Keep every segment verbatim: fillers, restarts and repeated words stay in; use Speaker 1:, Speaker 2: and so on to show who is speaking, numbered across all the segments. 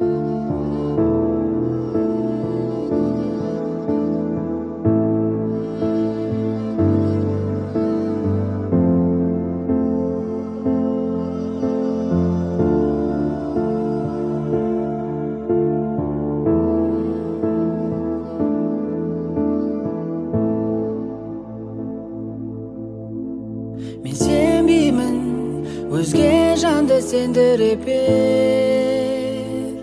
Speaker 1: Мен сенбеймін өзге жанды сендіріп бер.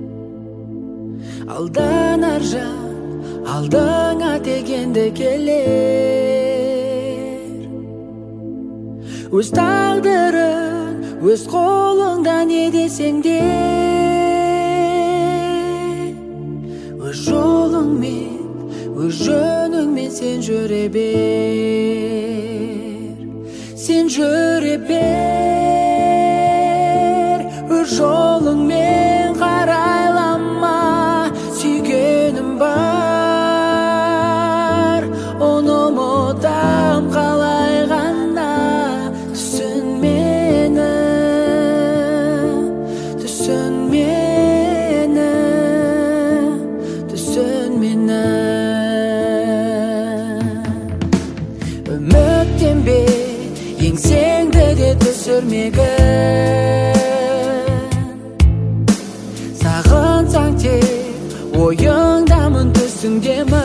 Speaker 1: Алдан аржан алдыңа дегенде келер. Өз тағдырын өз қолыңда не десең де, өз жолыңмен өз жөніңмен сен жүре бер. Sen жүре бер, өз жолыңмен қарайлама. Сүйгенім бар, оны ұмытам қалай ғана. Түсін мені, түсін мені, түсін мені. Үміттенбе, еңсеңді де түсірмегін. Сағынсаң тек ойыңдамын, түсіңдемін.